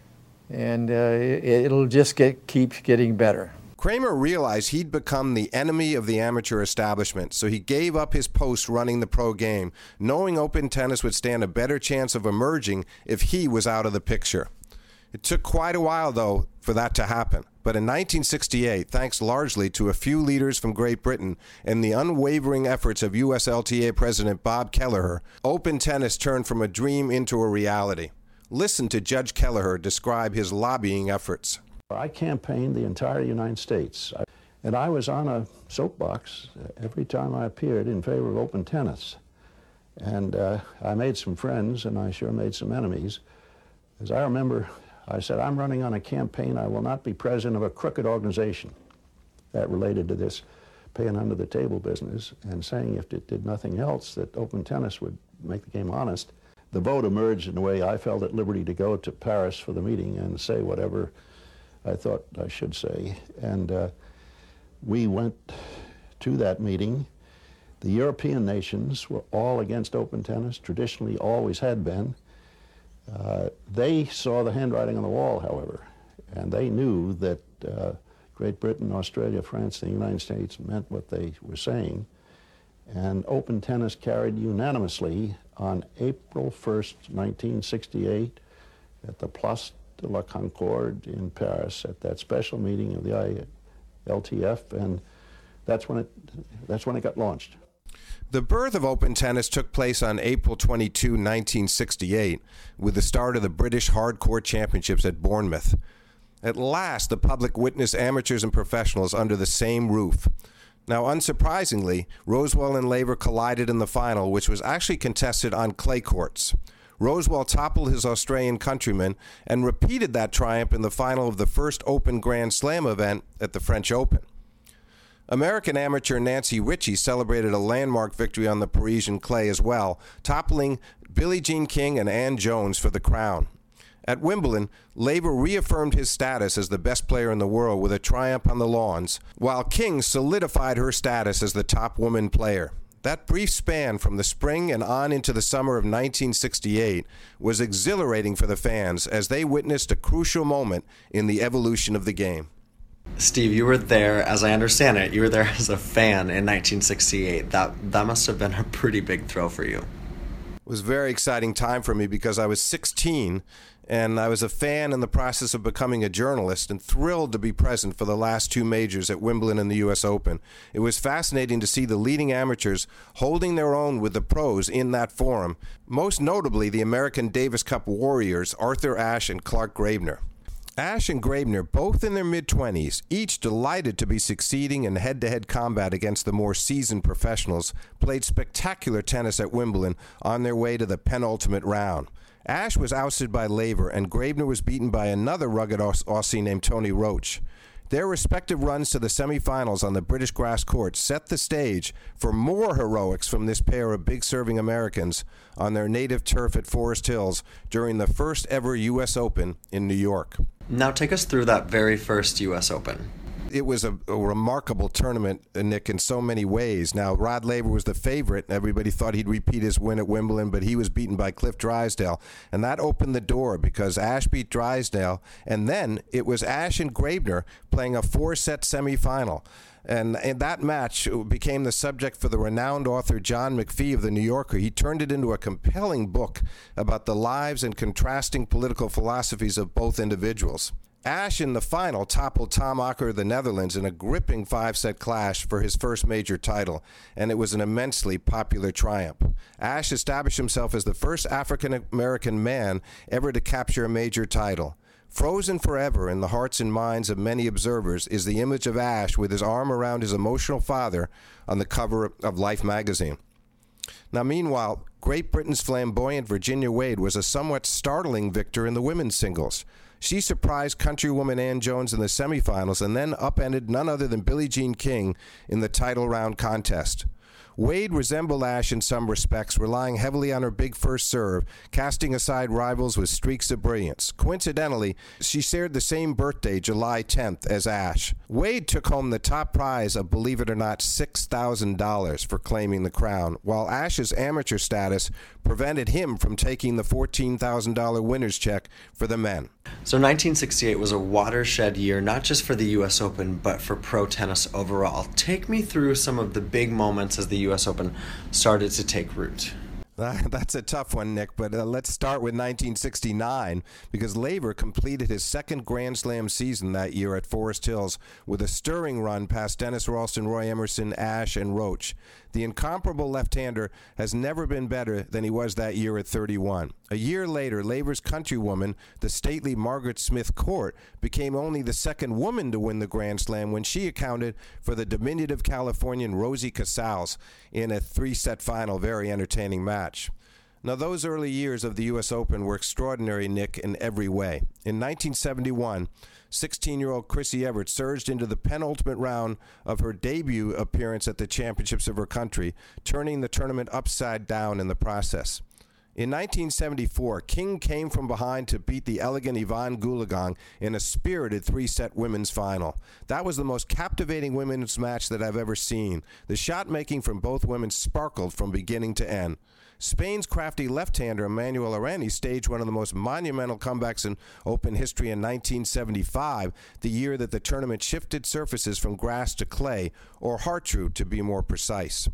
and uh, it, it'll just get keep getting better. Kramer realized he'd become the enemy of the amateur establishment, so he gave up his post running the pro game, knowing open tennis would stand a better chance of emerging if he was out of the picture. It took quite a while, though, for that to happen. But in nineteen sixty-eight, thanks largely to a few leaders from Great Britain and the unwavering efforts of U S L T A President Bob Kelleher, open tennis turned from a dream into a reality. Listen to Judge Kelleher describe his lobbying efforts. I campaigned the entire United States, and I was on a soapbox every time I appeared in favor of open tennis. And uh, I made some friends, and I sure made some enemies. As I remember, I said, I'm running on a campaign. I will not be president of a crooked organization. That related to this paying under the table business, and saying if it did nothing else, that open tennis would make the game honest. The vote emerged in a way I felt at liberty to go to Paris for the meeting and say whatever I thought I should say. And uh, we went to that meeting. The European nations were all against open tennis, traditionally always had been. Uh, they saw the handwriting on the wall, however, and they knew that uh, Great Britain, Australia, France, and the United States meant what they were saying. And open tennis carried unanimously on April first, nineteen sixty-eight, at the Place de la Concorde in Paris, at that special meeting of the I L T F, and that's when it, that's when it got launched. The birth of open tennis took place on April twenty-second, nineteen sixty-eight, with the start of the British Hardcourt Championships at Bournemouth. At last, the public witnessed amateurs and professionals under the same roof. Now, unsurprisingly, Rosewell and Laver collided in the final, which was actually contested on clay courts. Rosewell toppled his Australian countryman and repeated that triumph in the final of the first Open Grand Slam event at the French Open. American amateur Nancy Ritchie celebrated a landmark victory on the Parisian clay as well, toppling Billie Jean King and Ann Jones for the crown. At Wimbledon, Laver reaffirmed his status as the best player in the world with a triumph on the lawns, while King solidified her status as the top woman player. That brief span from the spring and on into the summer of nineteen sixty-eight was exhilarating for the fans as they witnessed a crucial moment in the evolution of the game. Steve, you were there, as I understand it, you were there as a fan in nineteen sixty-eight. That, that must have been a pretty big thrill for you. It was a very exciting time for me because I was sixteen and I was a fan in the process of becoming a journalist and thrilled to be present for the last two majors at Wimbledon and the U S Open. It was fascinating to see the leading amateurs holding their own with the pros in that forum, most notably the American Davis Cup warriors Arthur Ashe and Clark Graebner. Ashe and Graebner, both in their mid-twenties, each delighted to be succeeding in head-to-head combat against the more seasoned professionals, played spectacular tennis at Wimbledon on their way to the penultimate round. Ashe was ousted by Laver, and Graebner was beaten by another rugged Aus- Aussie named Tony Roach. Their respective runs to the semifinals on the British grass court set the stage for more heroics from this pair of big-serving Americans on their native turf at Forest Hills during the first ever U S Open in New York. Now take us through that very first U S Open. It was a, a remarkable tournament, Nick, in so many ways. Now, Rod Laver was the favorite. Everybody thought he'd repeat his win at Wimbledon, but he was beaten by Cliff Drysdale. And that opened the door because Ashe beat Drysdale. And then it was Ashe and Graebner playing a four-set semifinal. And, and that match became the subject for the renowned author John McPhee of The New Yorker. He turned it into a compelling book about the lives and contrasting political philosophies of both individuals. Ashe in the final toppled Tom Ocker of the Netherlands in a gripping five-set clash for his first major title, and it was an immensely popular triumph. Ashe established himself as the first African-American man ever to capture a major title. Frozen forever in the hearts and minds of many observers is the image of Ashe with his arm around his emotional father on the cover of Life magazine. Now, meanwhile, Great Britain's flamboyant Virginia Wade was a somewhat startling victor in the women's singles. She surprised countrywoman Ann Jones in the semifinals and then upended none other than Billie Jean King in the title round contest. Wade resembled Ashe in some respects, relying heavily on her big first serve, casting aside rivals with streaks of brilliance. Coincidentally, she shared the same birthday, July tenth, as Ashe. Wade took home the top prize of, believe it or not, six thousand dollars for claiming the crown, while Ashe's amateur status prevented him from taking the fourteen thousand dollars winner's check for the men. So nineteen sixty-eight was a watershed year, not just for the U S Open, but for pro tennis overall. Take me through some of the big moments as the U S Open started to take root. That's a tough one, Nick, but uh, let's start with nineteen sixty-nine, because Laver completed his second Grand Slam season that year at Forest Hills with a stirring run past Dennis Ralston, Roy Emerson, Ashe, and Roach. The incomparable left-hander has never been better than he was that year at thirty-one. A year later, Laver's countrywoman, the stately Margaret Smith Court, became only the second woman to win the Grand Slam when she accounted for the diminutive Californian Rosie Casals in a three-set final, very entertaining match. Now, those early years of the U S Open were extraordinary, Nick, in every way. In nineteen seventy-one, sixteen-year-old Chrissy Everett surged into the penultimate round of her debut appearance at the championships of her country, turning the tournament upside down in the process. In nineteen seventy-four, King came from behind to beat the elegant Yvonne Goolagong in a spirited three-set women's final. That was the most captivating women's match that I've ever seen. The shot-making from both women sparkled from beginning to end. Spain's crafty left-hander Emmanuel Areni staged one of the most monumental comebacks in Open history in nineteen seventy-five, the year that the tournament shifted surfaces from grass to clay, or Hartrue to be more precise.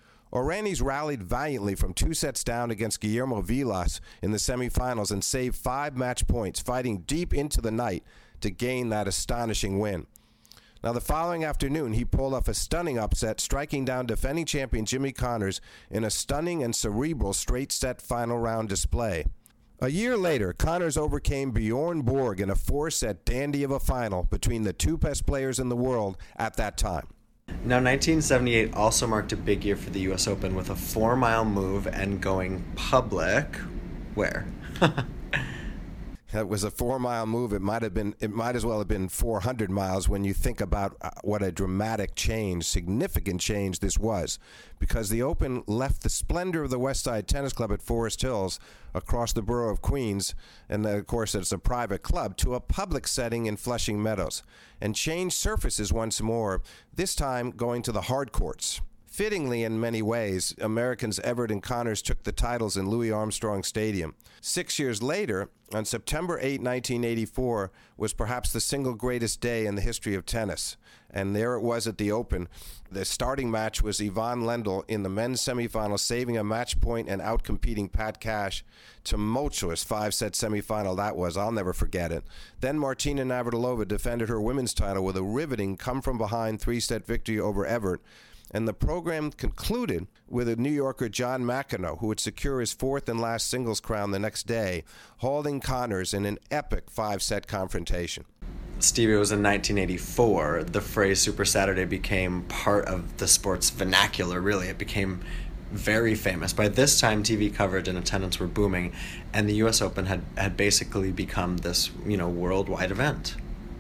Orenis rallied valiantly from two sets down against Guillermo Vilas in the semifinals and saved five match points, fighting deep into the night to gain that astonishing win. Now, the following afternoon, he pulled off a stunning upset, striking down defending champion Jimmy Connors in a stunning and cerebral straight-set final round display. A year later, Connors overcame Bjorn Borg in a four-set dandy of a final between the two best players in the world at that time. Now, nineteen seventy-eight also marked a big year for the U S Open with a four-mile move and going public. Where? That was a four-mile move. It might have been. It might as well have been four hundred miles when you think about uh, what a dramatic change, significant change this was, because the Open left the splendor of the West Side Tennis Club at Forest Hills across the borough of Queens, and of course it's a private club, to a public setting in Flushing Meadows, and changed surfaces once more. This time going to the hard courts. Fittingly, in many ways, Americans Everett and Connors took the titles in Louis Armstrong Stadium. Six years later, on September eighth, nineteen eighty-four, was perhaps the single greatest day in the history of tennis. And there it was at the Open. The starting match was Yvonne Lendl in the men's semifinal, saving a match point and outcompeting Pat Cash. Tumultuous five-set semifinal that was. I'll never forget it. Then Martina Navratilova defended her women's title with a riveting come-from-behind three-set victory over Everett. And the program concluded with a New Yorker, John McEnroe, who would secure his fourth and last singles crown the next day, holding Connors in an epic five-set confrontation. Steve, it was in nineteen eighty-four. The phrase Super Saturday became part of the sport's vernacular, really. It became very famous. By this time, T V coverage and attendance were booming, and the U S Open had, had basically become this, you know, worldwide event.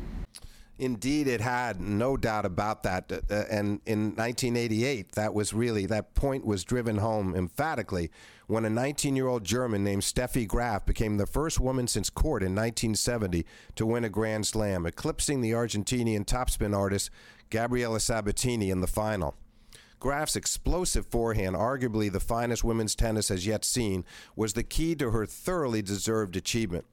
Indeed, it had, no doubt about that. Uh, and in nineteen eighty-eight, that was really, that point was driven home emphatically when a nineteen-year-old German named Steffi Graf became the first woman since Court in nineteen seventy to win a Grand Slam, eclipsing the Argentinian topspin artist Gabriela Sabatini in the final. Graf's explosive forehand, arguably the finest women's tennis has yet seen, was the key to her thoroughly deserved achievement.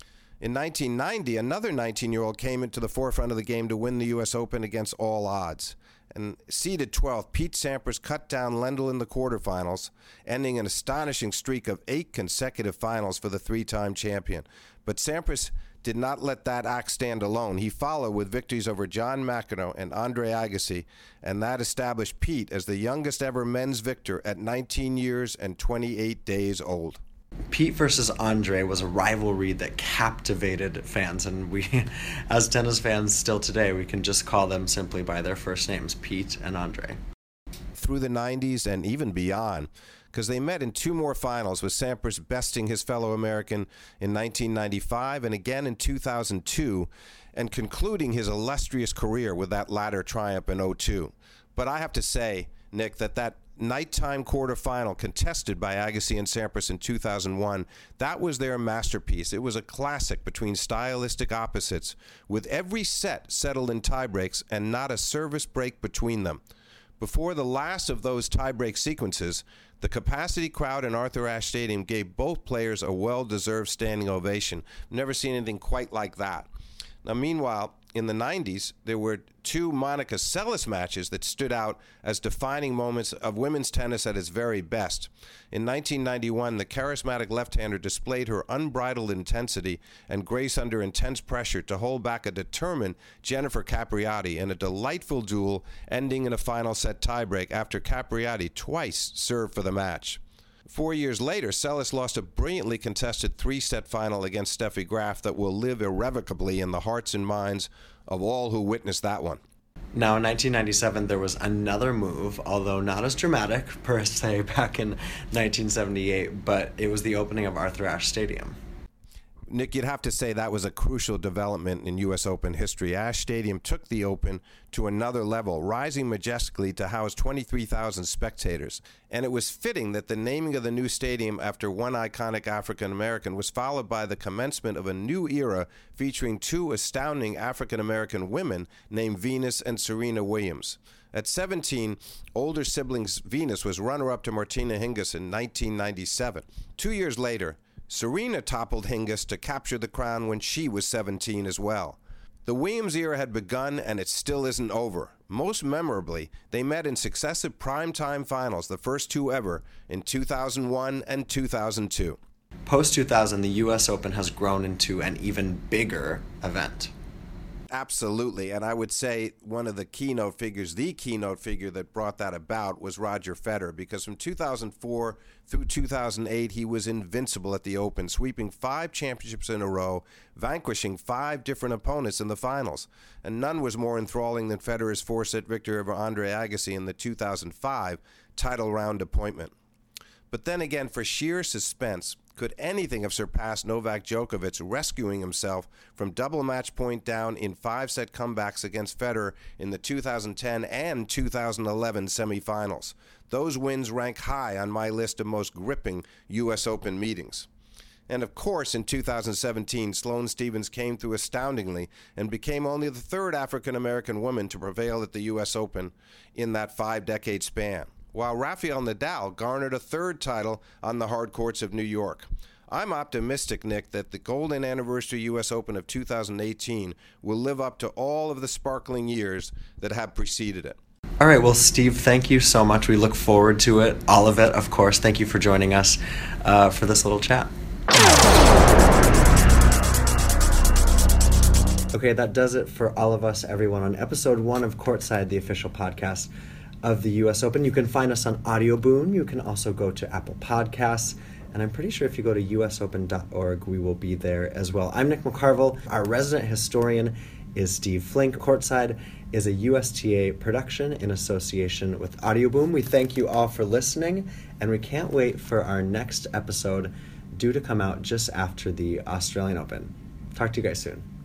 In nineteen ninety, another nineteen-year-old came into the forefront of the game to win the U S Open against all odds. And seeded twelfth, Pete Sampras cut down Lendl in the quarterfinals, ending an astonishing streak of eight consecutive finals for the three-time champion. But Sampras did not let that act stand alone. He followed with victories over John McEnroe and Andre Agassi, and that established Pete as the youngest ever men's victor at nineteen years and twenty-eight days old. Pete versus Andre was a rivalry that captivated fans, and we, as tennis fans still today, we can just call them simply by their first names, Pete and Andre. Through the nineties and even beyond, because they met in two more finals, with Sampras besting his fellow American in nineteen ninety-five and again in two thousand two, and concluding his illustrious career with that latter triumph in oh two. But I have to say, Nick, that that nighttime quarterfinal contested by Agassi and Sampras in two thousand one, that was their masterpiece. It was a classic between stylistic opposites, with every set settled in tiebreaks and not a service break between them. Before the last of those tiebreak sequences, the capacity crowd in Arthur Ashe Stadium gave both players a well-deserved standing ovation. Never seen anything quite like that. Now, meanwhile, in the nineties, there were two Monica Seles matches that stood out as defining moments of women's tennis at its very best. In nineteen ninety-one, the charismatic left-hander displayed her unbridled intensity and grace under intense pressure to hold back a determined Jennifer Capriati in a delightful duel ending in a final set tiebreak after Capriati twice served for the match. Four years later, Seles lost a brilliantly contested three-set final against Steffi Graf that will live irrevocably in the hearts and minds of all who witnessed that one. Now, in nineteen ninety-seven, there was another move, although not as dramatic, per se, back in nineteen seventy-eight, but it was the opening of Arthur Ashe Stadium. Nick, you'd have to say that was a crucial development in U S Open history. Ashe Stadium took the Open to another level, rising majestically to house twenty-three thousand spectators. And it was fitting that the naming of the new stadium after one iconic African-American was followed by the commencement of a new era featuring two astounding African-American women named Venus and Serena Williams. At seventeen, older siblings Venus was runner-up to Martina Hingis in nineteen ninety-seven. Two years later, Serena toppled Hingis to capture the crown when she was seventeen as well. The Williams era had begun, and it still isn't over. Most memorably, they met in successive primetime finals, the first two ever, in two thousand one and two thousand two. Post two thousand, the U S Open has grown into an even bigger event. Absolutely, and I would say one of the keynote figures, the keynote figure that brought that about was Roger Federer, because from two thousand four through two thousand eight, he was invincible at the Open, sweeping five championships in a row, vanquishing five different opponents in the finals. And none was more enthralling than Federer's four-set victory over Andre Agassi in the two thousand five title round appointment. But then again, for sheer suspense, could anything have surpassed Novak Djokovic rescuing himself from double match point down in five-set comebacks against Federer in the two thousand ten and two thousand eleven semifinals? Those wins rank high on my list of most gripping U S Open meetings. And of course, in two thousand seventeen, Sloane Stephens came through astoundingly and became only the third African-American woman to prevail at the U S Open in that five-decade span, while Rafael Nadal garnered a third title on the hard courts of New York. I'm optimistic, Nick, that the Golden Anniversary U S Open of two thousand eighteen will live up to all of the sparkling years that have preceded it. All right, well, Steve, thank you so much. We look forward to it, all of it, of course. Thank you for joining us uh, for this little chat. Okay, that does it for all of us, everyone, on episode one of Courtside, the official podcast of the U S Open. You can find us on Audio Boom. You can also go to Apple Podcasts. And I'm pretty sure if you go to U S open dot org, we will be there as well. I'm Nick McCarville. Our resident historian is Steve Flink. Courtside is a U S T A production in association with Audio Boom. We thank you all for listening, and we can't wait for our next episode, due to come out just after the Australian Open. Talk to you guys soon.